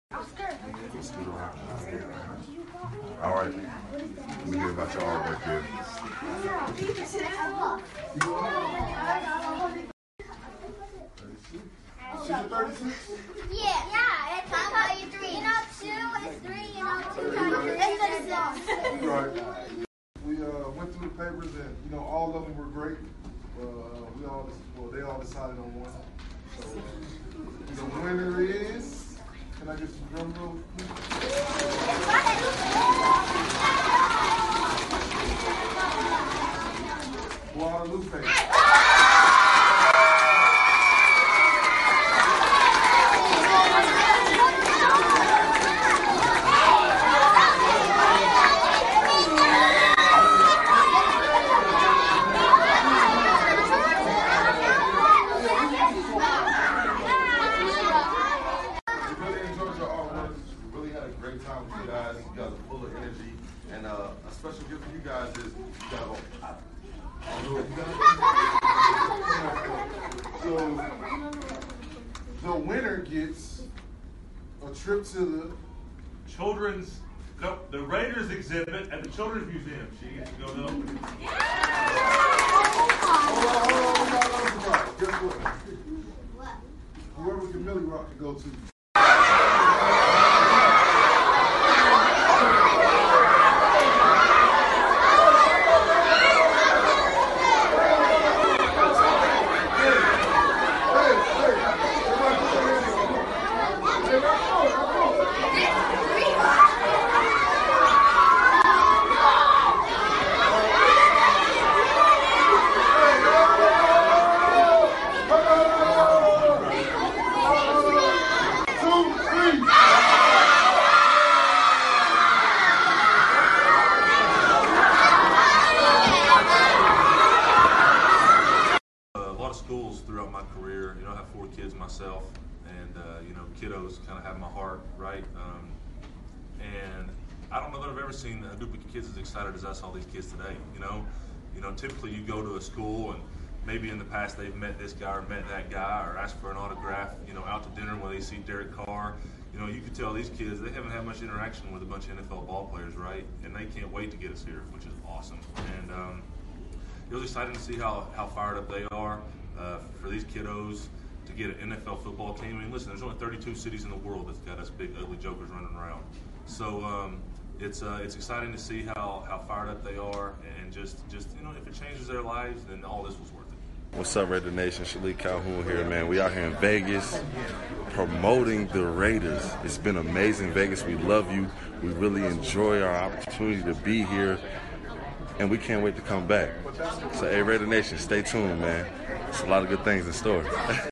Let's get around. All right. Let me hear about y'all back here. Yeah, it's how you 3. 2 is 3, 2 times 3 is 6. Right. We went through the papers and, all of them were great. They all decided on one. So, the winner is, can I get some drum rolls, please? Guadalupe. Great time with you guys. You guys are full of energy, and a special gift for you guys is so the winner gets a trip to the Raiders exhibit at the Children's Museum. She gets to go to open it. Guess what? Whoever Camille Rock can go to. Schools throughout my career. I have 4 kids myself, and kiddos kind of have my heart, right? And I don't know that I've ever seen a group of kids as excited as I saw these kids today. Typically you go to a school and maybe in the past they've met this guy or met that guy or asked for an autograph, out to dinner when they see Derek Carr. You could tell these kids, they haven't had much interaction with a bunch of NFL ball players, right? And they can't wait to get us here, which is awesome. And it was exciting to see how fired up they are. For these kiddos to get an NFL football team. I mean, listen, there's only 32 cities in the world that's got us big, ugly jokers running around. So it's exciting to see how fired up they are, and just if it changes their lives, then all this was worth it. What's up, Raider Nation? Shalik Calhoun here, man. We out here in Vegas promoting the Raiders. It's been amazing, Vegas. We love you. We really enjoy our opportunity to be here, and we can't wait to come back. So, hey, Raider Nation, stay tuned, man. There's a lot of good things in store.